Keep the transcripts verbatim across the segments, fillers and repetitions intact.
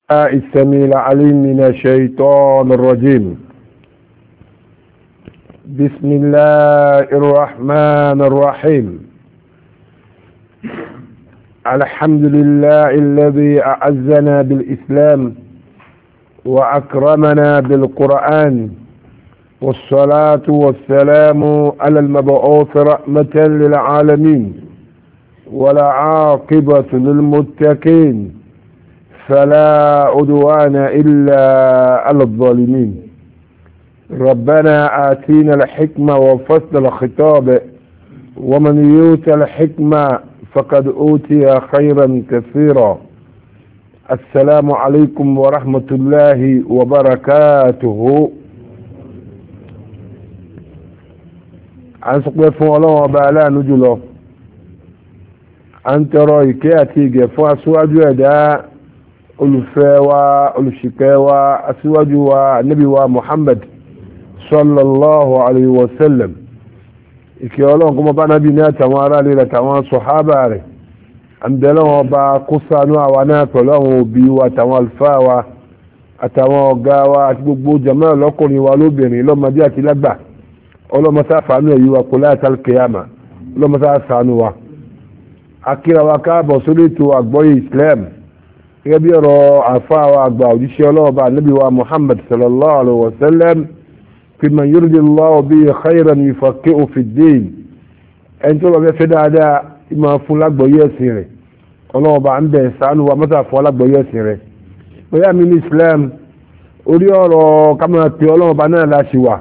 السميع العليم من الشيطان الرجيم. بسم الله الرحمن الرحيم. الحمد لله الذي أعزنا بالإسلام وأكرمنا بالقرآن، والصلاة والسلام على المبعوث رحمة للعالمين ولا عاقبة للمتقين فلا عدوان إلا على الظالمين. ربنا آتينا الحكمة وفصل الخطاب، ومن يؤت الحكمة فقد أوتي خيرا كثيرا. السلام عليكم ورحمة الله وبركاته. عن سقف الله وبعلا نجله أنت رأيك أتيجي فأسواج يدا olùfẹ́ wa olùṣìpẹ̀ wa aṣíwájú wa nabi wa Muhammad sallallahu alayhi wa sallam, ìkẹ́ Ọlọ́run kó máa bá nábì ní àtàwọn ará ilé àtàwọn sọ̀hábà rẹ̀. àǹbẹ̀lẹ̀ wọn bá kó ṣàánú àwa náà pẹ̀lú àwọn òbí wa àtàwọn àlùfáà wa àtàwọn ọ̀gá wa àti gbogbo jàmáà lọ́kùnrin wa lóbìnrin lọ́mọdé àti lágbà. ọlọ́mọsá fàánú ẹ̀yí wa kò láti al-qiyama, ọlọ́mọsá ṣàánú wa. akíra wa káàbọ̀ sórí ètò àgbọ́yé Islam gẹ́gẹ́ bí ọ̀rọ̀ àfáà àgbà òjíṣẹ́ ọlọ́ọ̀bá nábì wa Muhammad sallallahu alaihi wa sallam, fi man yuridillahu bihi khayran yufaqihu fid-din. ẹni tó bá fẹ́ fẹ́ dáadáa ìmọ̀ fún lágbọ̀ọ́yé ẹ̀sìn rẹ̀, ọlọ́ọ̀bá ń bẹ̀ ṣàánú wa mọ́tà fún lágbọ̀ọ́yé ẹ̀sìn rẹ̀. bóyá mi ní Islam orí ọ̀rọ̀ kámẹ́rà pé ọlọ́ọ̀bá náà láti wà,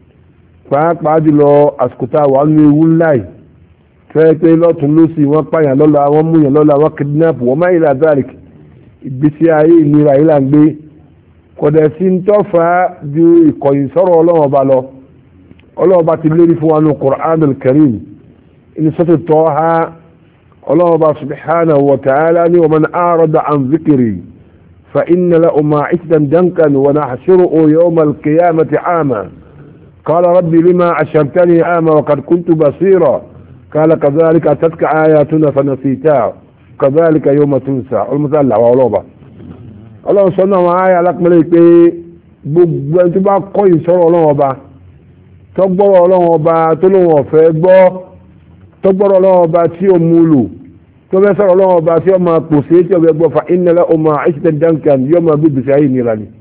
pàápàá jùlọ àsìkò tá a wà nínú ewu ńlá yìí fẹ́ pé lọ́tún lọ́sì wọ́n pààyàn lọ́la, wọ́n múyàn lọ́la, wọ́n kidnap, wọ́n má ila dhalik. ìgbésí ayé ìnira yìí là ń gbé, kọ̀dẹ̀ sí ń tọ́fà ju ìkọ̀yìn sọ̀rọ̀ ọlọ́wọ́ ba lọ. ọlọ́wọ́ bá ti lérí fún wa ní Qur'an al-Karim inú sọ́tò Taha. ọlọ́wọ́ bá subhanahu wa ta'ala ní wa man a'rada an dhikri fa inna lahu ma'ishatan dankan wa nahshuruhu yawma al-qiyamati 'ama qala rabbi lima ashartani 'ama wa qad kuntu basira qala kadhalika atatka ayatuna fanasitaha kàbáyàlìkà yóò máa tún sà ọlọ́mọsá làwọn ọlọ́ọ̀bà. ọlọ́run sọ náà wọn ayé alápẹ̀lẹ́ pé gbogbo ẹni tó bá kọ́yìn sọ̀rọ̀ ọlọ́run ọba, tọ́gbọ́rọ̀ ọlọ́run ọba tó lóun ọ̀fẹ́ gbọ́, tọ́gbọ́rọ̀ ọlọ́run ọba tí ó mú lò, tó fẹ́ sọ̀rọ̀ ọlọ́run ọba tí ó máa pòṣé tí ó fẹ́ gbọ́, fa inna lahu ma'ishatan dankan, yóò máa gbé gbèsè ayé ìnira ni,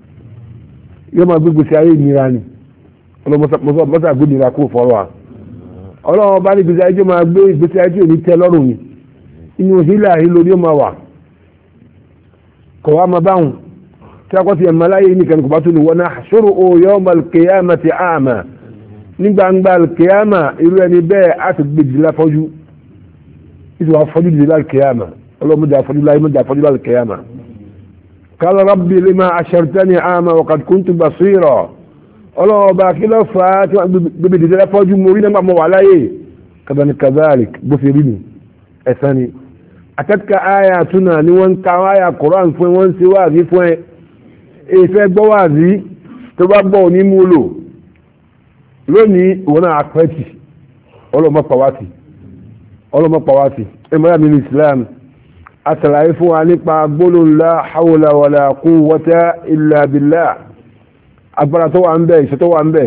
yóò máa gbé gbèsè ayé ìnira ni. ọlọ́mọsá gbé ìnira kó fọ́rọ̀ wa. ọlọ́run ọba ní gbèsè ayé tó máa gbé gbèsè ayé tí ò ní tẹ́ lọ́rùn ni, inú hílà hílò ní ó máa wà. kọ̀ wá máa báhùn tí a kọ́ ti ẹ̀mọ́ láyé nìkan kò bá tó ní wọn náà ṣòro o yawma al-qiyamati a'ma. ní gbangba al-qiyama irú ẹni bẹ́ẹ̀ á ti gbé jìlá fọ́jú, ìtò àfọ́jú jìlá al-qiyama. ọlọ́mọdé àfọ́jú láyé mọ́dé àfọ́jú al-qiyama. qala rabbi lima ashartani a'ma wa qad kuntu basira. ọlọ́ọ̀bá kí ló fà á tí wọ́n gbé jìlá fọ́jú mórí náà mọ́ wà láyé. kadhalik bó fi rí ni ẹ̀sán ni. àtẹ́tìkà àyà túnà ni wọ́n ń ka àyà Quran fún ẹ, wọ́n ń ṣe wáàzí fún ẹ. èèfẹ́ gbọ́ wáàzí tó bá gbọ́ òní mú lò lónìí ìwọ náà àpẹ́tì ọlọ́mọpàwátì ọlọ́mọpàwátì. ẹ̀mọ́ra mi ní Islam àtàlàyé fún wa nípa gbólóhùn la hawla wala quwwata illa billah. agbára tó wà ń bẹ, ìṣẹ́ tó wà ń bẹ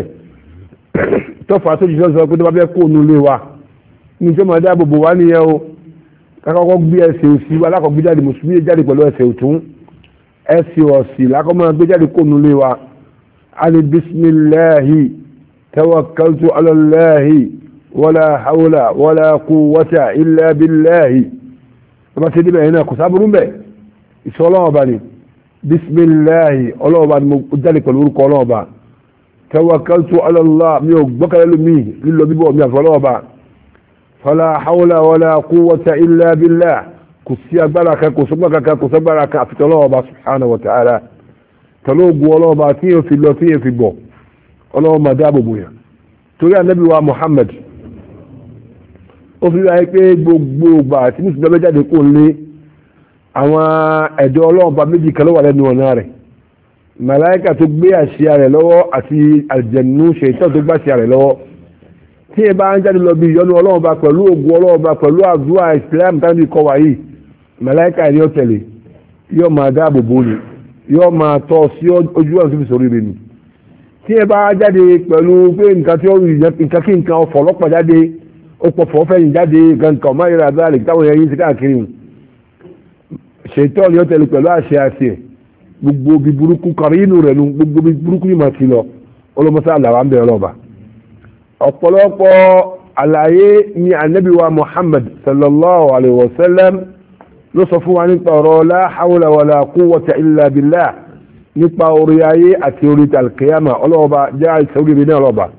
tó fà á tó jù sọ pé tó bá fẹ́ kó ònú lé wa ní tó máa dáàbò bò wá nìyẹn o. kakọ́kọ́ gbé ẹsẹ̀ òsì wa lákọ̀ gbé jáde, mùsùlùmí jáde pẹ̀lú ẹsẹ̀ òtún, ẹsẹ̀ òsì lákọ̀ máa gbé jáde kó nulẹ̀ wa. ali bisimilahi tawakkaltu ala Allahi wala hawla wala quwwata illa billahi. ọba ti débẹ̀ yẹn náà kò sábúrú mbẹ̀, ìṣọ́ ọlọ́wọ́ ni bisimilahi ọlọ́wọ́ ni mo jáde pẹ̀lú orúkọ ọlọ́wọ́. tawakkaltu ala Allah, mi ò gbọ́kànlẹ́ lómi lílọ bíbọ̀ mi àfọlọ́wọ́ ọba. فلا حول ولا قوة إلا بالله. كسي أكبرك كسبك كسبك في الله سبحانه وتعالى. تلوغ الله باتيه في اللطيه في بو الله ما دابو بويا. تقول النبي ومحمد وفي ذلك gbogbo bàtí ní ìsìnkú jáde kó lé àwọn ẹ̀dọ́ ọlọ́run bá méjì kan ló wà lẹ́nu ọ̀nà rẹ̀. màláíkà tó gbé àṣẹ rẹ̀ lọ́wọ́ àti àlùjànnú ṣètọ́ tó gbé àṣẹ rẹ̀ lọ́wọ́. tí ẹ bá ń jáde lọ bí ìyọnu ọlọ́run bá pẹ̀lú ògùn ọlọ́run bá pẹ̀lú àdúrà Islam tàbí kọ́ wáyé màláíkà ẹni ó tẹ̀lé yóò máa dáàbò bò ní yóò máa tọ́ sí ojú ọ̀nà tó fi sórí rẹ̀ ni tí ẹ bá jáde pẹ̀lú pé nǹkan tí ó rí nǹkan kí nǹkan ọ̀fọ̀ ọlọ́pàá jáde ó pọ̀ fọ́ fẹ́yìn jáde nǹkan kan máa yẹra abẹ́rẹ́ táwọn ẹ̀yà yín ti káàkiri hù ṣètọ́ ni ó tẹ̀lé pẹ̀lú àṣẹ àṣẹ gbogbo bí burúkú kọrí inú rẹ̀ nu gbogbo bí burúkú yìí máa ti lọ ọlọ́mọsá àlàwà ń bẹ̀rẹ̀ lọ́ba ọ̀pọ̀lọpọ̀ àlàyé ní anabi wa Muhammad sallallahu alayhi wa sallam ló sọ fún wa nípa ọ̀rọ̀ la hawla wala quwwata illa billah nípa orí ayé àti orí alkiyama ọlọ́ọ̀ba jẹ́ ìsọ̀rí rẹ̀ náà lọ́ba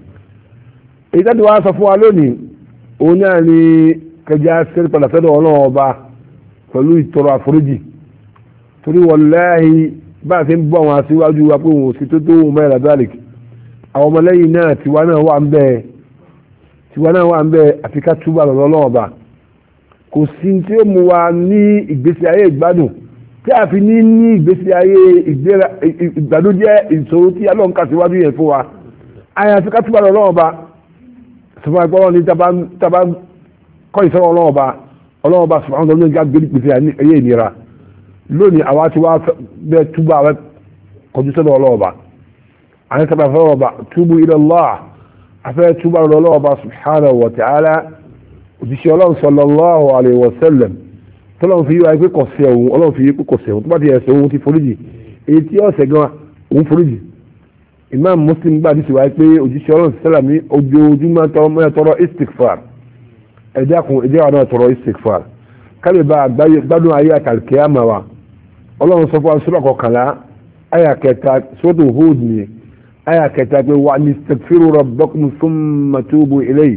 èyí tó ti wá sọ fún wa lónìí òun náà ni kẹjá sẹ́rí padà sọ́dọ̀ ọlọ́ọ̀ba pẹ̀lú ìtọrọ àforíjì torí wallahi bá a ti ń bọ́ àwọn aṣíwájú wa pé òun ò sí tó tó òun mẹ́rin àdáàlìk àwọn ọmọlẹ́yìn náà tiwa náà wà ń bẹ́ẹ̀ tiwa náà wà ń bẹ́ẹ̀ àfi ká túbà lọ́dọ̀ ọlọ́ọ̀ba kò sí tí ó mú wa ní ìgbésí ayé ìgbádùn tí a fi ní ní ìgbésí ayé ìgbádùn jẹ́ ìṣòro tí alọ́n kà síwájú yẹn fún wa àyàfi ká túbà lọ́dọ̀ ọlọ́ọ̀ba sọfún ẹgbẹ́ ní taba kọ́ ìṣòro ọlọ́ọ̀ba ọlọ́ọ̀ba sọfún àwọn ọmọdé gbé ìgbésí ayé ìnira lónìí àwa tí wàá bẹ túbà wẹ kọjú sọ́dọ̀ ọlọ́ọ̀ba àwọn sábà fẹ́ ọlọ́ọ̀ba túbú ila Allah afẹ́ túbà ọlọ́ọ̀ba subhanahu wa ta'ala òjíṣẹ́ ọlọ́run sallallahu alayhi wa sallam tọ́lọ́run fi yí wáyé pé kò sí ẹ̀hún ọlọ́run fi yí pé kò sí ẹ̀hún tó bá ti ẹ̀sẹ̀ òun ti foríjì èyí tí ọ̀sẹ̀ gan òun foríjì Imam Muslim gbà ní síwáyé pé òjíṣẹ́ ọlọ́run sallam ní ojoojúmọ́ tọrọ istighfar ẹ̀dá kun ẹ̀dá wà náà tọrọ istighfar kálí bá gbádùn ayé àtàlùkìyàmà wa ọlọ́run sọ fún wa sura kọkànlá àyà kẹta sọ́tò Hud ni àyà kẹta pé wà ní istaghfiru rabbakum thumma tubu ilayhi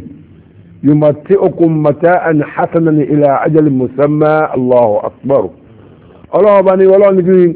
يمتئكم متاعا حسنا الى اجل مسمى الله اكبر الله بني ولا نجي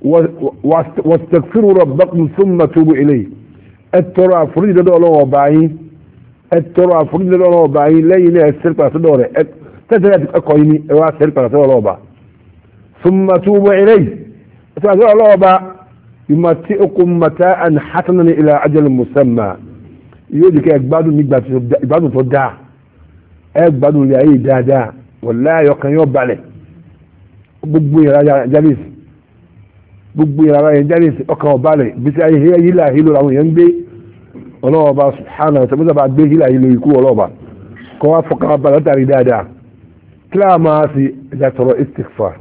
واستغفروا ربكم ثم توبوا اليه اترى فريد الله باي اترى فريد الله باي لين السرقه صدوره تدري اكويني وا سرقه الله با ثم توبوا اليه تدري الله با يمتئكم متاعا حسنا الى اجل مسمى يودي كي اغبادو نيغبا اغبادو تو دا ẹ gbádùn ilé ayé dáadáa wallahi ọkàn yóò balẹ̀ gbogbo ìrara jálìsì gbogbo ìrara yẹn jálìsì ọkàn ọbalẹ̀ bísí ayé hílà hílò làwọn èèyàn ń gbé ọlọ́ọ̀ba subhanahu wa ta'ala bá gbé hílà hílò ikú ọlọ́ọ̀ba kọ́ wá fọkàn balẹ̀ látàrí dáadáa kíláà máa fi ẹja tọrọ istighfar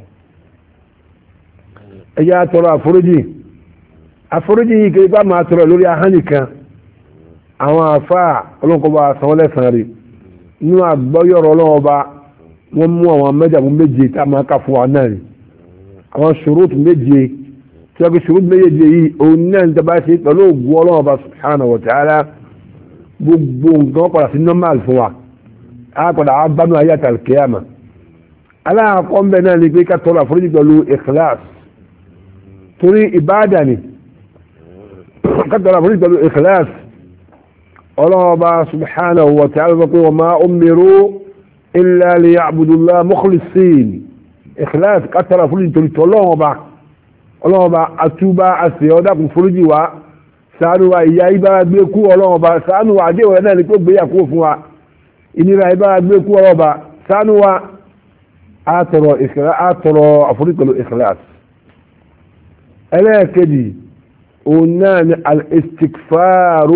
ẹja tọrọ àforíjì àforíjì yìí kí bá máa tọrọ lórí ahánì kan àwọn àfáà ọlọ́kọ̀ọ́ba sanwó lẹ́sàn-án rí nínú àgbọ́yọ̀rọ̀ ọlọ́wọ́ bá wọ́n mú àwọn mẹ́jàmú méje tá a máa kà fún wa náà ni àwọn ṣòrótù méje tí wọ́n fi ṣòrótù méje yìí òun náà ń dábàá ṣe pẹ̀lú ògùn ọlọ́wọ́ bá subhanahu wa ta'ala gbogbo nǹkan padà sí normal fún wa á padà á gbádùn ayé àtàlùkìyàmà aláàkọ́ mbẹ́ náà ni pé ká tọrọ àforíjì pẹ̀lú ikhlas torí ìbáàdà ni ká tọrọ àforíjì pẹ̀lú ikhlas الله سبحانه وتعالى وما أمروا إلا ليعبدوا الله مخلصين إخلاص كثر فلين تلت الله وبا الله وبا أتوبا أسيودا كن فلجي وا سانوا إياي با بيكو الله وبا سانوا عدي ولا نكو بيكو فوا إني لا با بيكو الله وبا سانوا أترى إخلاص أترى أفريق الإخلاص ألا كدي ونان الاستكفار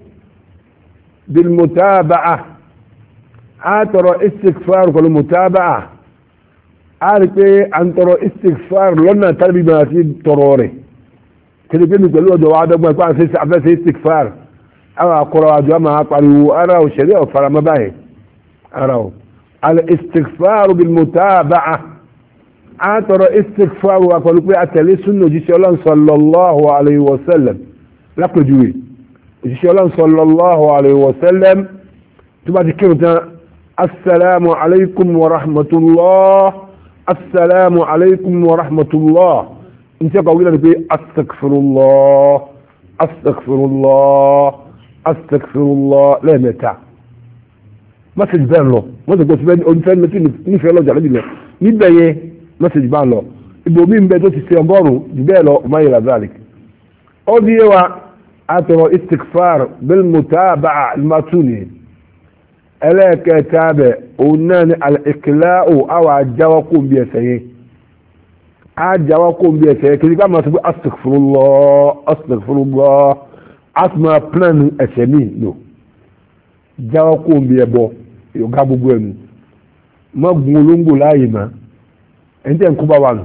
بالمتابعة أترى استغفار والمتابعة عارف إيه أن ترى استغفار لنا تربي ما في تروري كده كده قالوا ده وعد ما يكون في سعفة استغفار أو أقرأ جماعة قالوا أرى وشريعة فلما باهي أرى الاستغفار بالمتابعة أترى استغفار وقالوا بي أتلي سنة جيش الله صلى الله عليه وسلم لقوا جوي جيش الله صلى الله عليه وسلم تبقى تكلمة السلام عليكم ورحمة الله السلام عليكم ورحمة الله انت قولنا بي استغفر الله استغفر الله استغفر الله لا متى ما تجبان له ما تقول سبحانه انسان نتين نفع الله جعل جل نبايه ما تجبان له ابو مين بدو تستيانبارو جباله ما إلى ذلك أودي أترى استغفار بالمتابعة الماتوني ألا كتابة ونان الإقلاء أو الجوكم بيسيه á jáwọ́ kó ń bí ẹ̀ṣẹ̀ kiri ká máa sọ pé astaghfirullah astaghfirullah asma plan ẹ̀ṣẹ̀ mi lò jáwọ́ kó ń bí ẹbọ yọ̀gá gbogbo ẹnu má gun olóńgbò láàyè má ẹni tẹ́ ń kó bá wà nù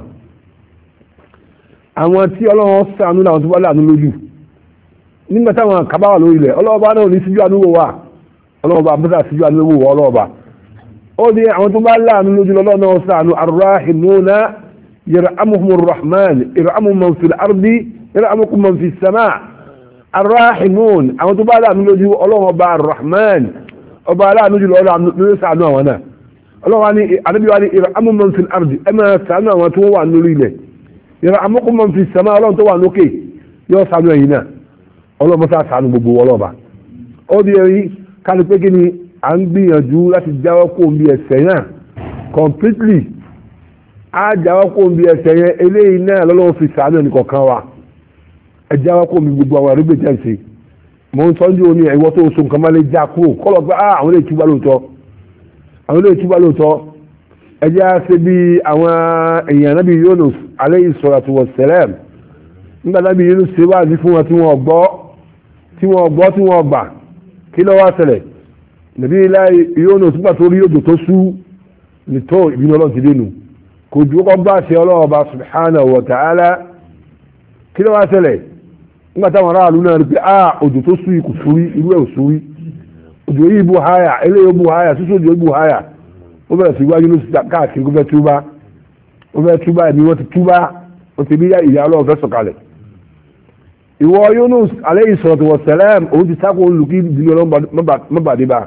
àwọn tí ọlọ́run ṣàánú làwọn tó bá láàánú lójú nígbà táwọn kaba wà lórí ilẹ̀ ọlọ́ọ̀bá náà ní síjú àánú wò wá ọlọ́ọ̀bá bẹ́sà síjú àánú wò wá ọlọ́ọ̀bá ó ní àwọn tó bá láàánú lójú lọ́lọ́ náà ṣàánú arrahimuna yarhamuhumur rahman irhamu man fil ardi yarhamukum man fis sama arrahimun àwọn tó bá láàánú lójú ọlọ́ọ̀bá arrahman ọba aláàánú jùlọ lórí ṣàánú àwọn náà ọlọ́wà ní àdébíwá ní irhamu man fil ardi ẹ máa ṣàánú àwọn tó wà lórí ilẹ̀ yarhamukum man fis sama ọlọ́run tó wà lókè yóò ṣàánú ẹ̀yin náà ọlọ́mọsá sànù gbogbo ọlọ́ba ó di ẹ̀rí kárí pé kí ni à ń gbìyànjú láti jáwọ́ kó ń bí ẹsẹ̀ náà completely á jáwọ́ kó ń bí ẹsẹ̀ yẹn eléyìí náà lọ́lọ́wọ́ fi sànù ẹnì kọ̀ọ̀kan wa ẹ jáwọ́ kó ń bí gbogbo àwọn àrígbè jẹ́ǹsì mò ń sọ́njú oní ẹ̀wọ́ tó so nǹkan máa lè já kúrò kọ́lọ̀ pé àwọn lè túbà lóòótọ́ àwọn lè túbà lóòótọ́ ẹ jẹ́ á ṣe bí àwọn èèyàn nábì Yunus alayhi salatu wassalam nígbà nábì Yunus ṣe wáàzí fún wọn tí wọ́n gbọ́ tí wọ́n gbọ́ tí wọ́n gbà kí ló wá ṣẹlẹ̀ nàbí láì Yunus nígbà tó rí òjò tó sú ní tó ìbínú ọlọ́run ti dénú kò ju kọ́ bá ṣe ọlọ́run ọba subhanahu wa ta'ala kí ló wá ṣẹlẹ̀ nígbà táwọn aráàlú náà rí pé a òjò tó sú ikú súrí irú ẹ̀ ò súrí òjò yìí bu háyà eléyìí bu háyà sísú òjò bu háyà ó bẹ̀rẹ̀ sí wájú Yunus káàkiri kó fẹ́ túbá ó fẹ́ túbá ẹ̀mí wọ́n ti túbá wọ́n ti bí ìyá ọlọ́run fẹ́ sọ̀kalẹ̀ ìwọ Yunus alayhi salatu wa salam òun ti sáko olùkí ìdílé ọlọ́run mọ́bàdébà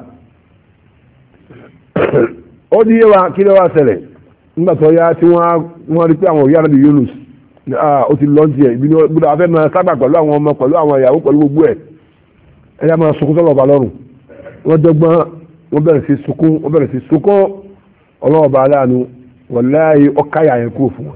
ó di yé wa kí ló wá ṣẹlẹ̀ nígbà tó yá tí wọ́n rí pé àwọn òyà nàbí Yunus ó ti lọ́ọ́ tiẹ̀ ìbínú gbọ́dọ̀ afẹ́ máa sábà pẹ̀lú àwọn ọmọ pẹ̀lú àwọn ìyàwó pẹ̀lú gbogbo ẹ̀ ẹ yá máa sunkún sọ́lọ́ ọba lọ́rùn wọ́n dọ́gbọ́n wọ́n bẹ̀rẹ̀ sí sunkún wọ́n bẹ̀rẹ̀ sí sunkún ọlọ́run ọba aláàánú wàláhì ọ̀káyà yẹn kúrò fún wọn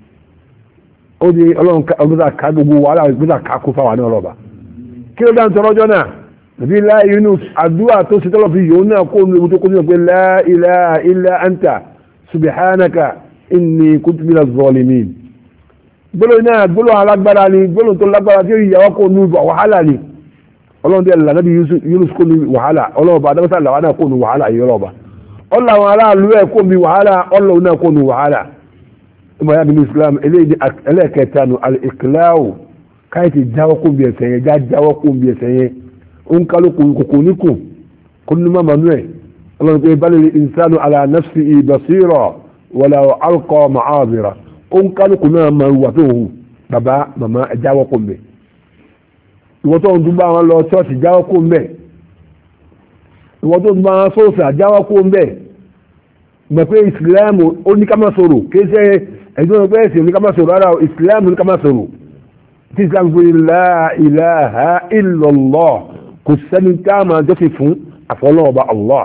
ó di ọlọ́run ọgbẹ́sà ká gbogbo wàhálà ọgbẹ́sà ká kó fáwọn náà lọ́ba kí ló dáhùn tọrọ ọjọ́ náà nàbí láì Yunus àdúrà tó ṣe tọ́lọ̀ fi yòó náà kó nu ewu tó kó nínú pé la ilaha illa anta subhanaka inni kuntu minaz zalimin gbólóhùn náà gbólóhùn alágbára ni gbólóhùn tó lágbára tí ó yìí yàwó kó nu wàhálà ni ọlọ́run dẹ̀ là nàbí Yunus kó nu wàhálà ọlọ́run bá dábàtà làwọn náà kó nu wàhálà yìí ọlọ́ba ọlọ́ àwọn aráàlú ẹ̀ kó nu wàhálà ọlọ́run náà kó nu wàhálà ìmọ̀ ya bínú Islam ẹlẹ́ẹ̀kẹta nù al-iqla'u káyìtì jáwọ́ kó bí ẹsẹ̀ yẹn já jáwọ́ kó bí ẹsẹ̀ yẹn ó ń kálukú kòkó níkù kó nínú má manuel ọlọ́run pé balil insanu ala nafsihi basira wala alqa ma'azira ó ń kálukú náà máa wà tó hù bàbá màmá ẹ jáwọ́ kó mbẹ ìwọ́n tó ń dún bá wọn lọ ṣọ́ọ̀ṣì jáwọ́ kó mbẹ ìwọ́n tó ń dún bá wọn sọ́ọ̀sì jáwọ́ kó mbẹ mọ̀ pé Islam ó ní ká má sọ̀rọ̀ kí ṣe ẹ̀gbọ́n ọgbẹ́ ẹ̀sìn ní ká má sọ̀rọ̀ ara Islam ní ká má sọ̀rọ̀ tí Islam gbé la ilaha illallah kò sẹ́ni tá a máa jọ́sìn fún àfọlọ́ọ̀bá Allah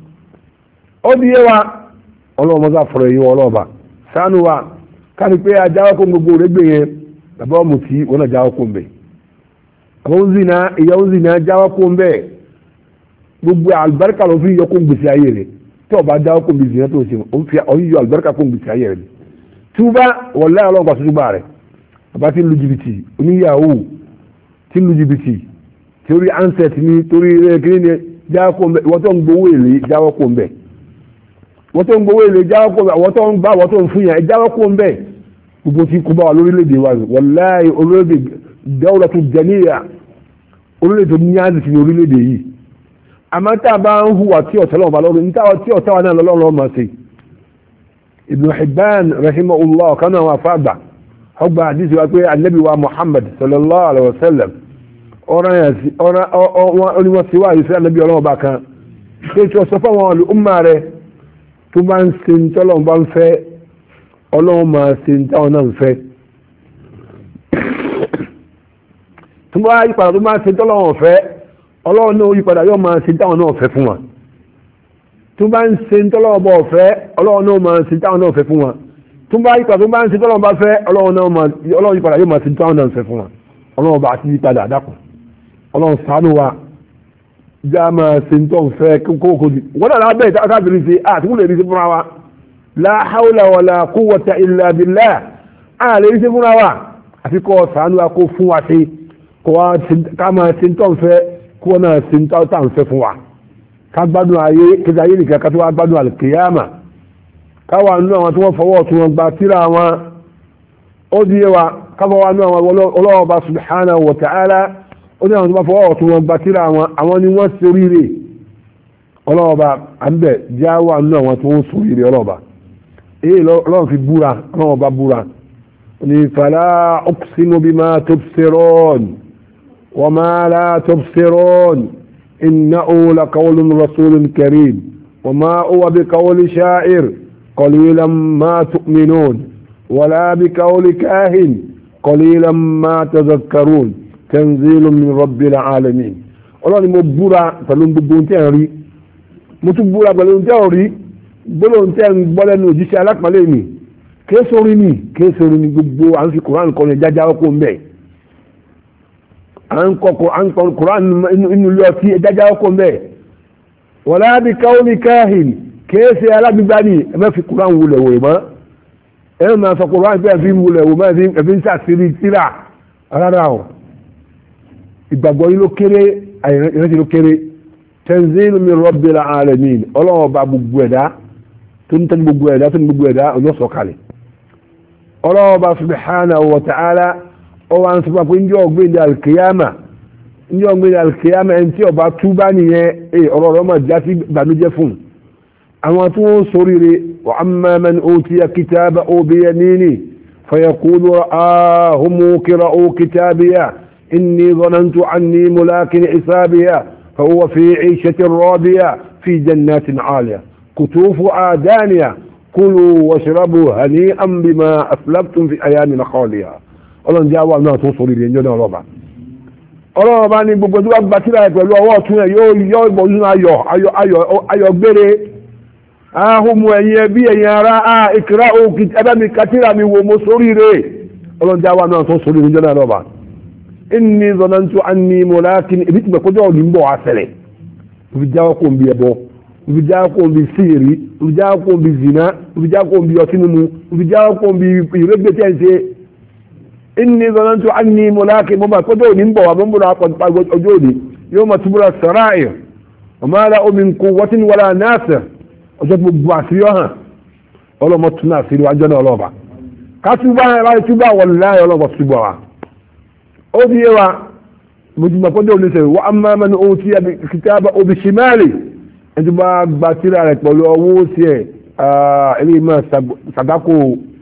ó di yé wa ọlọ́ọ̀bá sá fọ̀rọ̀ yìí ọlọ́ọ̀bá sánú wa káni pé ajáwọ́ kó gbogbo rẹ̀ gbé yẹn bàbá ọmọ tí wọn náà jáwọ́ kó ń bẹ̀ àwọn zina ìyàwó zina jáwọ́ kó ń bẹ̀ gbogbo àlùbáríkà ló fi yọ kó ń gbèsè ayé rẹ̀ tí ọba jáwọ́ kó ń gbèsè yẹn tó ṣe òun yọ àlùbáríkà kó ń gbèsè ayé rẹ̀ túbá wọlé ọlọ́ọ̀gbà tó túbá rẹ̀ bàbá tí ń lu jìbìtì oníyàwó tí ń lu jìbìtì torí ansẹt ni torí rẹ kí ni jáwọ́ kó ń bẹ̀ wọ́n tó ń gbowó èlé jáwọ́ kó ń bẹ̀ wọ́n tó ń gbowó èlé jáwọ́ kó ń bẹ̀ wọ́n tó ń gbà wọ́n tó ń fún yàn jáwọ́ kó ń bẹ̀ gbogbo tí kú bá wà lórílẹ̀‐èdè wa wàláhì orílẹ̀‐èdè dáwọ́lá tó jẹ́níyà orílẹ̀‐èdè tó ní yáàzì sí ní orílẹ̀‐èdè yìí àmọ́ tá a bá ń hùwà tí ọ̀tá lọ́wọ́ bá lọ́rùn ní táwọn tí ọ̀tá wa náà lọ́rùn máa ṣe Ibn Hibban rahimahullah kan náà wà fàgbà ọgbà àdìsí wa pé anabi wa Muhammad sallallahu alayhi wa sallam ọ̀rọ̀ yẹn sí ọ̀rọ̀ oníwọ̀n sí wáyé sí anabi ọlọ́wọ́ bá kan ṣé tí wọ́n sọ fún àwọn olùmọ̀ rẹ̀ tó bá ń ṣe ní tọ́lọ́wọ́n bá ń fẹ́ ọlọ́wọ́n máa ṣe ní táwọn náà ń fẹ́ tó bá yípadà tó bá ń ṣe tọ́lọ́wọ́n fẹ́ ọlọ́wọ́n náà yípadà yóò máa ṣe táwọn náà fẹ́ fún wa tó bá ń ṣe tọ́lọ́wọ́ bọ̀ fẹ́ ọlọ́run náà máa ṣe táwọn náà fẹ́ fún wa tó bá yípadà tó bá ń ṣe tọ́lọ́wọ́ bá fẹ́ ọlọ́run náà máa ọlọ́run yípadà yóò máa ṣe táwọn náà fẹ́ fún wa ọlọ́run bá ti yípadà dákun ọlọ́run ṣàánú wa já máa ṣe tó ń fẹ́ kókó di wọ́n náà lábẹ́ ìta káàkiri ṣe àtúkù lè rí sí fúnra wa la hawla wala quwwata illa billah a lè ṣe fúnra wa àfi kọ́ sànú wa kó fún wa ṣe kó wa ká máa ṣe ń tọ́ ń fẹ́ kó náà ṣe ń tọ́ ń fẹ́ fún wa ká gbádùn ayé kí ayé nìkan ká tó wá gbádùn àlùkìyàmà káwa nínú àwọn tí wọ́n fọwọ́ tí wọ́n gba tíra wọn ó di yé wa káwa wà nínú àwọn Ọlọ́hun Ọba subhanahu wa ta'ala ó ní àwọn tí wọ́n fọwọ́ tí wọ́n gba tíra wọn àwọn ni wọ́n ṣe oríire Ọlọ́hun Ọba àbẹ̀ já wà nínú àwọn tí wọ́n ṣe oríire Ọlọ́hun Ọba èyí Ọlọ́hun fi búra Ọlọ́hun Ọba búra ní fala uqsimu bima tubsirun wa ma la tubsirun innahu laqawlun rasulun karim wa ma huwa biqawli sha'ir قليلا ما تؤمنون ولا بقول كاهن قليلا ما تذكرون تنزيل من رب العالمين Ọlọ́run mo búra pẹ̀lú gbogbo ohun tí ẹ̀ ń rí mo tún búra pẹ̀lú ohun tí ẹ̀ ń rí gbọ́dọ̀ ohun tí ẹ̀ ń gbọ́ lẹ́nu òjíṣẹ́ alápàlẹ́ mi kéésì orin mi kéésì orin mi gbogbo à ń fi Quran kọ́ ní jájá ọkọ̀ ń bẹ̀ à ń kọ́ Quran inú ilé ọtí jájá ọkọ̀ ń bẹ̀ wala bi qawli kahin kéèsì alágbègbè ni ẹ má fi Quran wulẹ̀ wò mọ́ ẹ má sọ Quran pé ẹ fi wulẹ̀ wò mọ́ ẹ fi ń sàṣírí tíra rárá o ìgbàgbọ́ yìí ló kéré ìrántí ló kéré tanzilu min rabbil alamin Ọlọ́hun Ọba gbogbo ẹ̀dá tó ń tẹ́jú gbogbo ẹ̀dá tó ń gbogbo ẹ̀dá ọjọ́ sọ̀kalẹ̀ Ọlọ́hun Ọba subhanahu wa ta'ala ọwọ́ à ń sọ pé njẹ́ ọ̀gbìn al-qiyama njẹ́ ọ̀gbìn al-qiyama ẹni tí ọba túbá nìyẹn ọ̀rọ̀ rẹ̀ máa já sí ìbànújẹ́ fún أما تنصري وأما من أوتي كتابه بيمينه فيقول رآه مقرأ كتابيا إني ظننت عني ملاك حسابيا فهو في عيشة راضية في جنات عالية كتوفها دانية كلوا واشربوا هنيئا بما أسلفتم في أيام خالية الله جاء أما تنصري لأنجنا ربا الله باني بقدوا أكبتنا يقولوا أواتنا يو يو يبوزنا أيو أيو أيو أيو بيري ahùnmù ẹ̀yìn ẹbí ẹ̀yìn ara a ìkìrá òkè ẹbẹ́mi kàtírà mi wò mo sórí rẹ̀ ọlọ́njà wa náà tó sórí níjọ́ náà lọ́ba inni zonantu anni mulakin ibi tí mo kọjọ́ òní ń bọ̀ wá ṣẹlẹ̀ òbí jáwọ́ kó ń bi ẹbọ òbí jáwọ́ kó ń bi síìrì òbí jáwọ́ kó ń bi zina òbí jáwọ́ kó ń bi ọtí mímu òbí jáwọ́ kó ń bi ìrẹ́gbẹ́ tẹ́ ń ṣe inni zonantu anni mulakin mo máa kọjọ́ òní ń bọ̀ wá mo ń bọ̀ ọjọ́ òní yóò máa túbúra sàráì ọmọ ara omi nkú wọ́tín wàlá náàsẹ̀ ọjọ́ gbogbo àṣírí ọ̀hàn ọlọ́mọ tún náà àṣírí wájọ́ náà ọlọ́ọ̀bà ká túbọ̀ ẹ̀ láti túbọ̀ àwọn ìlànà ọlọ́mọ túbọ̀ wa ó di yé wa mojúmọ̀ pọ́jọ́ oníṣẹ́ wa amma man utiya kitabahu bishimali ẹni tó bá gba tírà rẹ̀ pẹ̀lú ọwọ́ sí ẹ̀ ẹni máa sàdákò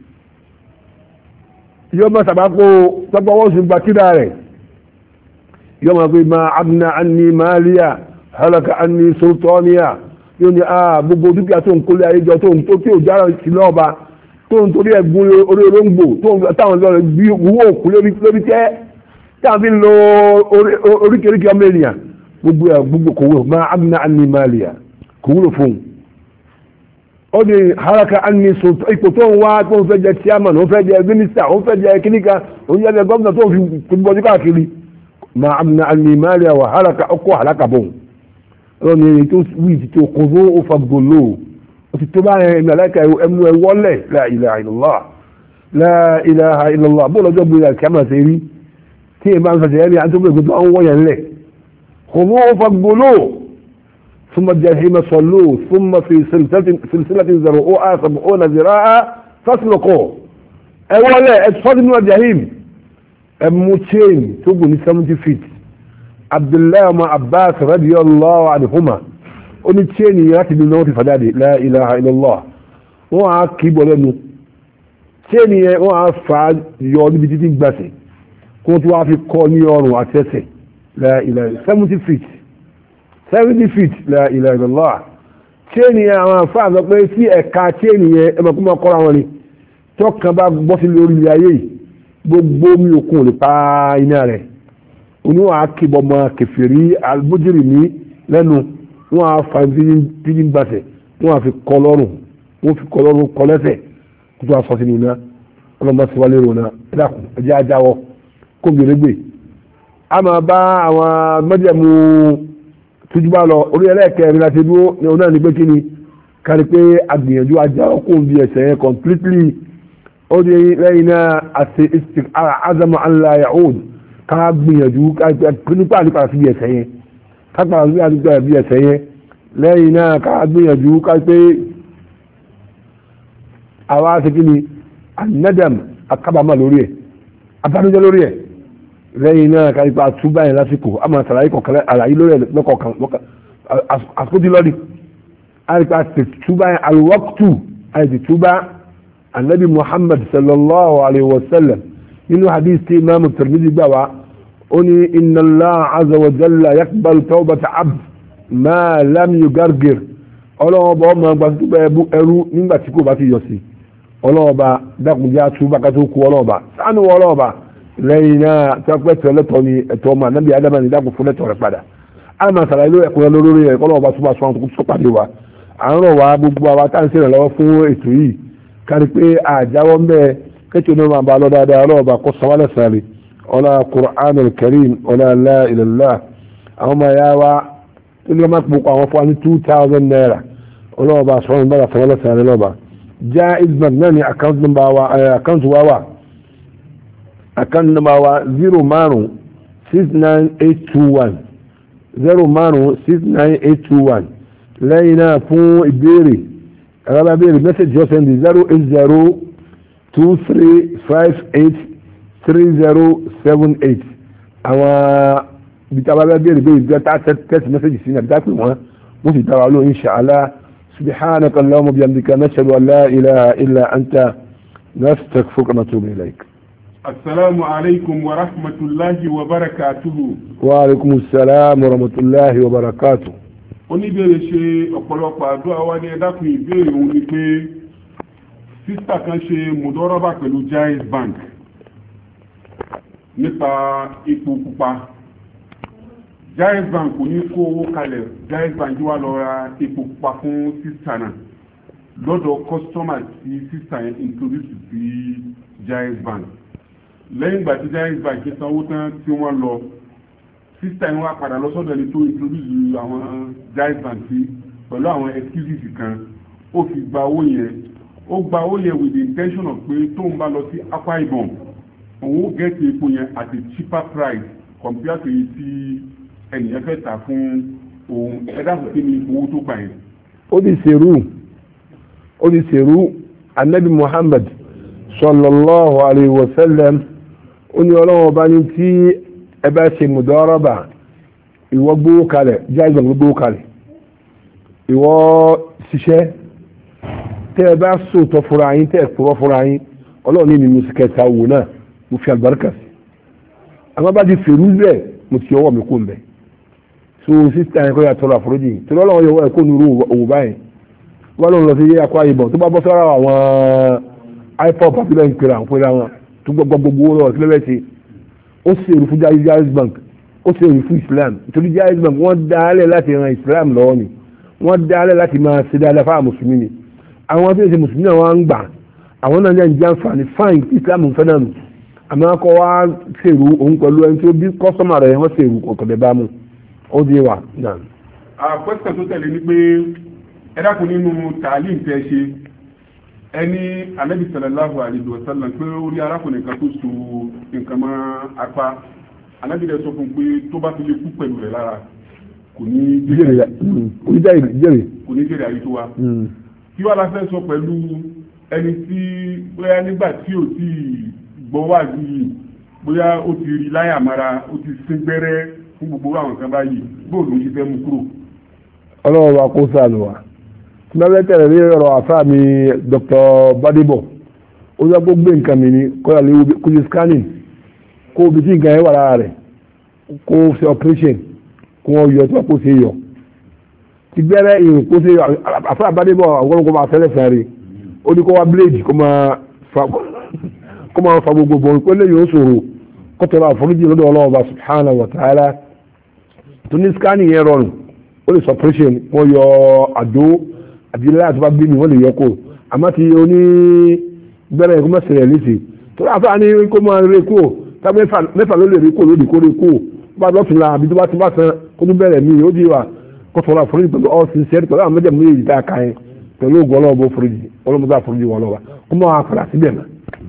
yóò máa sàdákò tọ́pọ̀ ọwọ́ sí gba tírà rẹ̀ yóò máa fi ma abna anni maliya halaka anni sultaniya yóò ní ah gbogbo dúkìá tó ń kólé ayéjọ tó ń tó tí ò jára sí lọ́ọ̀ba tó ń torí ẹ̀gbọ́n orí olóńgbò tó ń táwọn lọ́rọ̀ bí owó òkú lórí tẹ́ táwọn fi ń lo oríkèéríkè ọmọ ènìyàn gbogbo ẹ̀ gbogbo kò wúlò máa amina anni maliya kò wúlò fún un. ó ní haraka anni sultan ipò tó ń wá tó ń fẹ́ jẹ chairman ó fẹ́ jẹ minister ó fẹ́ jẹ kíníkà ó ń yẹ gómìnà tó ń fi bọ́jú káàkiri máa amina anni maliya wà haraka ọkọ̀ haraka bọ̀ ọlọ́ni èyí tó wí ti tó kò fún ó fagbolo ó ti tó báyẹn ẹ̀mí aláìka ẹmu ẹ wọlé la ilaha illallah la ilaha illallah bó lọ́jọ́ gbé ya kẹ́mà sí rí tí èèyàn bá ń fẹsẹ̀ ẹ̀rí àti tó gbé tó ń wọ́ yẹn lẹ̀ kò fún ó fagbolo thumma jahima sallu thumma fi silsilatin zar'uha sab'una zira'a fasluqu ẹ wọlé ẹ sọ́dún nínú jahim ẹ mú chain tó gùn ní seventy feet abdullahi ma abbas radiyallahu anhuma ó ní chain láti bí náà ti fàjáde la ilaha illallah wọ́n á kí bọ́ lẹ́nu chain yẹn wọ́n á fà yọ níbi títí gbàsẹ̀ kó tó wá fi kọ́ ní ọrùn àti ẹsẹ̀ la ilaha seventy feet seventy feet la ilaha illallah chain yẹn àwọn afáà sọ pé sí ẹ̀ka chain yẹn ẹ mọ̀ kó máa kọ́ra wọn ni tọ́kàn bá bọ́ sí lórí ilé ayé gbogbo mi òkun ò lè pa iná rẹ̀ oníwọ̀n akébọ̀ mọ́ kẹfìrí albójúrì ní lẹ́nu wọ́n á fa fíjì gbàsẹ̀ wọ́n á fi kọ́ lọ́rùn wọ́n fi kọ́ lọ́rùn kọ́ lẹ́sẹ̀ kó tó a sọ sínú iná ọlọ́mọ sí wálé rò náà ẹ dákun ẹjẹ́ ajáwọ́ kó gbèrè gbè a máa bá àwọn mẹ́jẹ̀mú tójúbà lọ orí ẹlẹ́ẹ̀kẹrin láti dúró ní ọ̀nà ní pé kí ni kárí pé agbìyànjú ajáwọ́ kó ń bi ẹsẹ̀ yẹn completely ó di lẹ́yìn náà àti azamu an la ya'ud ká gbìyànjú nípa nípa sí ẹsẹ̀ yẹn ká gbà nípa bí ẹsẹ̀ yẹn lẹ́yìn náà ká gbìyànjú ká pé àwa ṣe kí ni anadam akábàámà lórí ẹ̀ abánújẹ́ lórí ẹ̀ lẹ́yìn náà ká nípa túbà yẹn lásìkò àmọ́ àtàlàyé kọ̀ọ̀kan àlàyé lórí ẹ̀ lọ́kọ̀ọ̀kan àsìkò tí lọ́ọ̀dì àyíká túbà yẹn alwaqtu àyíká túbà النبي محمد صلى الله عليه وسلم إنه حديث إمام الترمذي بوا أني إن الله عز وجل يقبل توبة عبد ما لم يغرغر الله با ما gbàtúbà ẹrú nígbà tí kò bá ti yọ̀ sí الله bá dákun já túbà ká tó kú الله bá ṣàánú الله bá lẹ́yìn náà tọ́pẹ́ tọ́lẹ́tọ́ ni ẹ̀tọ́ ọmọ anábì adama ní dákun fún lẹ́tọ̀ rẹ̀ padà àmà sàlàyé ló ẹ̀kọ́ lórí ẹ̀ الله bá túbà sọ́wọ́n tó pàdé wa à ń rọ̀ wá gbogbo àwa tá à ń ṣèrànlọ́wọ́ fún ètò yìí kárí pé àjáwọ́ ń bẹ́ẹ̀ kẹ́tù ní ma bá lọ dáadáa ọlọ́ọ̀bà kó sọmọ́lẹ̀ sáré ọlá Qur'anul Karim ọlá la ilaha illallah àwọn ọmọ ya wa tó ní ọmọ púpọ̀ àwọn fún wa ní two thousand naira ọlọ́ọ̀bà sọmọ́lẹ̀ bára sọmọ́lẹ̀ sáré lọ́ba Jaiz Bank náà ni àkáǹtì wa wà àkáǹtì nọ́mbà wa zero márùn six nine eight two one zero márùn six nine eight two one lẹ́yìn náà fún ìbéèrè أنا بيري مسج يوسف zero eight zero two three five eight three zero seven eight أما بتابع بيري بيري بتاع تست مسج سينا بتاعك ما ممكن تابعوا إن شاء الله سبحانك اللهم وبحمدك نشهد أن لا إله إلا أنت نستغفرك ونتوب إليك. السلام عليكم ورحمة الله وبركاته. وعليكم السلام ورحمة الله وبركاته. oníbèrè ṣe ọ̀pọ̀lọpọ̀ àdúrà wá ní ẹ̀dákun ìbéèrè òun ni pé sísà kan ṣe mùdọ́rọ́bà pẹ̀lú Jaiz Bank nípa epo pupa. Jaiz Bank kò ní kó owó kalẹ̀ Jaiz Bank wá lọ ra epo pupa fún sísà náà lọ́dọ̀ kọ́sítọ́mà tí sísà yẹn introduce sí Jaiz Bank. lẹ́yìn ìgbà tí Jaiz Bank sanwó tán tí wọ́n lọ sísítà yẹn wá padà lọ́sọ́dọ̀ ẹni tó introduce àwọn Jaiz Bank sí pẹ̀lú àwọn excuses kan ó fi gba owó yẹn ó gba owó yẹn with the intention of pé tóun bá lọ sí Akwa Ibom òun ó gẹ́ẹ̀tì epo yẹn at a cheaper price compared to èyí tí ẹnìyẹn fẹ́ tà fún òun ẹ̀dá kò sí ní owó tó gbà yẹn. ó di sèrú ó di sèrú anabi Muhammad sallallahu alayhi wa sallam ó ní ọlọ́wọ́ bá ní tí ẹ bá ṣe mùdọ́rọ́bà ìwọ gbówó kalẹ̀ Jaiz Bank gbówó kalẹ̀ ìwọ ṣiṣẹ́ tẹ́ ẹ bá sòótọ́ fúnra yín tẹ́ ẹ kúrọ́ fúnra yín ọlọ́run ní mímú sí kẹta wò náà mo fi àlùbáríkà sí àmọ́ bá ti fèrú bẹ́ẹ̀ mo ti ọwọ́ mi kó ń bẹ̀ so sísítà yẹn kọ́ ya tọrọ àforíjì torí ọlọ́run yọ ẹ̀kọ́ nuru òwò báyìí wọ́n lọ́n lọ sí Akwa Ibom tó bá bọ́ sọ́ra àwọn ipop àti bẹ́ẹ̀ ń pèrè àwọn pèrè àwọn tó gbọ́ gbogbo owó lọ́wọ́ sílẹ̀ bẹ́ẹ̀ ṣe ó sì èrú fún Jaiz Bank ó sì èrú fún Islam nítorí Jaiz Bank wọ́n dálẹ̀ láti ran Islam lọ́wọ́ ni wọ́n dálẹ̀ láti máa ṣe dáadáa fáwọn mùsùlùmí ni àwọn tó ń ṣe mùsùlùmí náà wọ́n ń gbà àwọn náà ń jẹ́ àǹfààní fáìn Islam ń fẹ́ náà nù àmọ́ akọ wa ṣèrú òun pẹ̀lú ẹni tó bí kọ́sọ́mà rẹ̀ wọ́n ṣèrú ọ̀kọ̀dẹ̀ bá mu ó di wà náà. àpẹẹsẹ tó tẹ̀lé ni pé ẹ dákun nínú tààlí ìfẹ́ ṣe ẹni Ànábì sallallahu alaihi wasallam pé ó rí arákùnrin kan tó so nǹkan mọ́ apá Ànábì rẹ̀ sọ fún pé tó bá fi lè kú pẹ̀lú rẹ̀ lára kò ní jèrè àyè tó wa kí wàá la fẹ́ sọ pẹ̀lú ẹni tí bóyá nígbà tí ò tí gbọ́ wà yìí bóyá ó ti rí láyà mara ó ti sín gbẹ́rẹ́ fún gbogbo àwọn kan báyìí bóòlù ń ṣe fẹ́ mú kúrò. ọlọ́run wa kó sáà lù wá tí wọ́n fẹ́ tẹ̀lé rí ọ̀rọ̀ àfáà mi Dr. Badebo ó yẹ kó gbé nǹkan mi ní kọ́yà lè kó ṣe scanning kó o bí tí nǹkan yẹn wà lára rẹ̀ kó o ṣe operation kó wọ́n yọ tí wọ́n kó ṣe yọ ti gbẹ́rẹ́ ìrìn kó ṣe yọ àfáà Badebo àwọn ọkọ̀ máa fẹ́lẹ̀ fẹ́rẹ̀ ó ní kó wá blade kó máa fa kó máa fa gbogbo bọ̀ kó lè yóò ṣòro kó tọrọ àforíjì lọ́dọ̀ Ọlọ́run subhanahu wa ta'ala tó ní scanning yẹn rọrùn ó lè sọ operation wọ́n yọ àdó àbílẹ̀ àti bá gbé mi wọ́n lè yọ kó àmọ́ ti oní gbẹ́rẹ́ ẹ̀kọ́ mẹ́sẹ̀rẹ̀ léṣe tó láti ní kó máa rí kó tá mẹ́fà ló lè rí kó lódì kó rí kó bá lọ́tún la àbí tó bá ti bá san kó tó bẹ̀rẹ̀ mí ó di wa kó tọrọ àforíjì pẹ̀lú ọ́ sincere pẹ̀lú àwọn mẹ́jẹ̀ mú èyí tá a ka yẹn pẹ̀lú ògùn ọlọ́wọ́ bó foríjì ọlọ́mọdé àforíjì wọn lọ́wọ́ kó máa padà síbẹ̀ mọ́.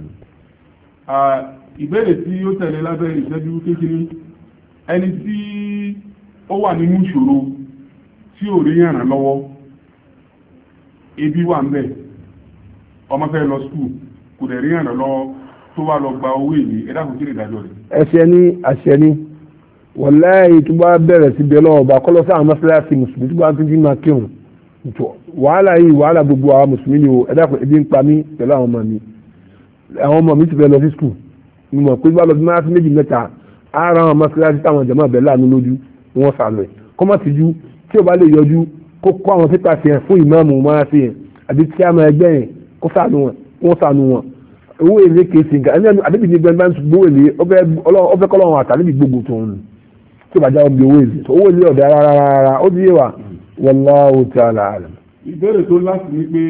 ìbéèrè tí ó tẹ̀lé lábẹ́ ìṣẹ́jú kékeré ẹni tí ó wà nínú ìṣòro tí ò rí yàrá lọ́wọ́ ebi wà ń bẹ̀ ọmọ fẹ́ lọ skul kò dẹ̀ rí yàrá lọ́wọ́ tó wá lọ gba owó èlé ẹ̀dá kò kí lè dájọ́ rẹ̀. ẹsẹ̀ ní àṣẹ ní wàláhì tó bá bẹ̀rẹ̀ sí bẹ́ẹ̀ lọ́wọ́ bá kọ́lọ́ sáà mọ́sálásí mùsùlùmí tó bá tún jí máa kírun wàhálà yìí wàhálà gbogbo àwọn mùsùlùmí ni o ẹ̀dá kò ebi ń pa mí pẹ̀lú àwọn ọmọ mi àwọn ọmọ mi ti fẹ́ lọ sí skul mo mọ̀ pé bá lọ sí mọ́sálásí méjì mẹ́ta ara àwọn mọ́sálásí táwọn jàmáà bẹ̀ láàánú lójú wọ́n sàlọ̀ ẹ̀ kọ́mọ́ ti jú tí o bá lè yọjú kó kó àwọn pépà sí ẹ̀ fún ìmáàmù mọ́sálásí yẹn àbí tí a máa ẹgbẹ́ yẹn kó sànù wọn wọ́n sànù wọn owó èlé kèsì nǹkan ẹni àbíbi ní gbẹ̀ngbẹ̀ ń gbówó èlé ọfẹ́ kọ́lọ́run àtàlẹ́bí gbogbo tó ń tí o bá já ọbẹ̀ owó èlé owó èlé ọ̀dà rárá ó di yé wa wallahu ta'ala alam. ìbéèrè tó láti ní pé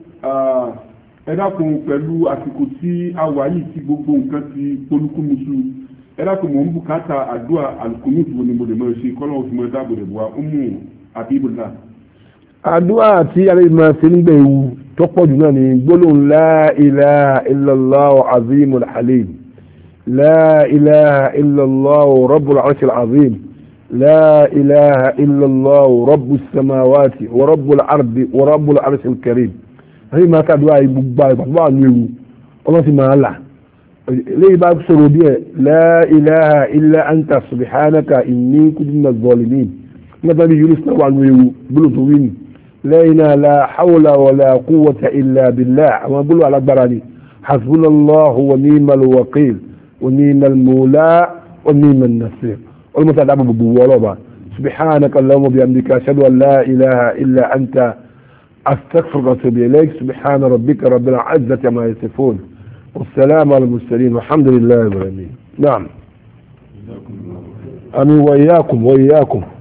ẹ dákun pẹ̀lú àsìkò tí a wà yìí tí gbogbo nǹkan ti polúkúmuṣu ẹ dákun mò ń bùkátà àdúrà àlùkùnúùtù wo ni mo lè máa ṣe kọ́lọ́ òfin mọ́ dáàbò rẹ̀ bùwá Ummu Habibullah. àdúrà tí alẹ́ máa ṣe nígbà ewu tó pọ̀ jù náà ni gbólóhùn la ilaha illallah azimul halim la ilaha illallah rabbul arshil azim la ilaha illallah rabbus samawati wa rabbul ardi wa rabbul arshil karim. àyè máa ṣàdúrà gbogbo àgbàgbọ́ àwọn ewu ọlọ́sì máa là lẹ́yìn bá sọ̀rọ̀ díẹ̀ la ilaha illa anta subhanaka inni kuntu minaz zalimin nígbà tí yunus náà wà nù ewu gbólóhùn tó wí ni lẹ́yìn la hawla wala quwwata illa billah àwọn gbólóhùn alágbára ni hasbunallahu wa ni'mal wakil wa ni'mal mawla wa ni'man nasir olùmọ̀tà àdàbò gbogbo wọlọ́ba subhanaka allahumma bihamdika ashhadu an la ilaha illa anta astaghfiruka wa atubu ilayk subhana rabbika rabbil izzati amma yasifun والسلام على المرسلين والحمد لله رب العالمين. نعم. أمين وإياكم وإياكم.